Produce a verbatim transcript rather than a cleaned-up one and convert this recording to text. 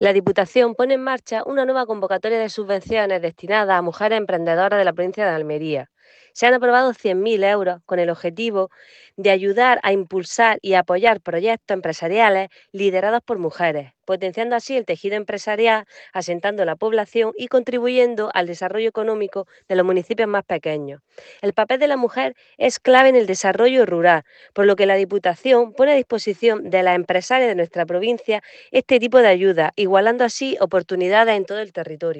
La Diputación pone en marcha una nueva convocatoria de subvenciones destinada a mujeres emprendedoras de la provincia de Almería. Se han aprobado cien mil euros con el objetivo de ayudar a impulsar y apoyar proyectos empresariales liderados por mujeres, potenciando así el tejido empresarial, asentando la población y contribuyendo al desarrollo económico de los municipios más pequeños. El papel de la mujer es clave en el desarrollo rural, por lo que la Diputación pone a disposición de las empresarias de nuestra provincia este tipo de ayuda, igualando así oportunidades en todo el territorio.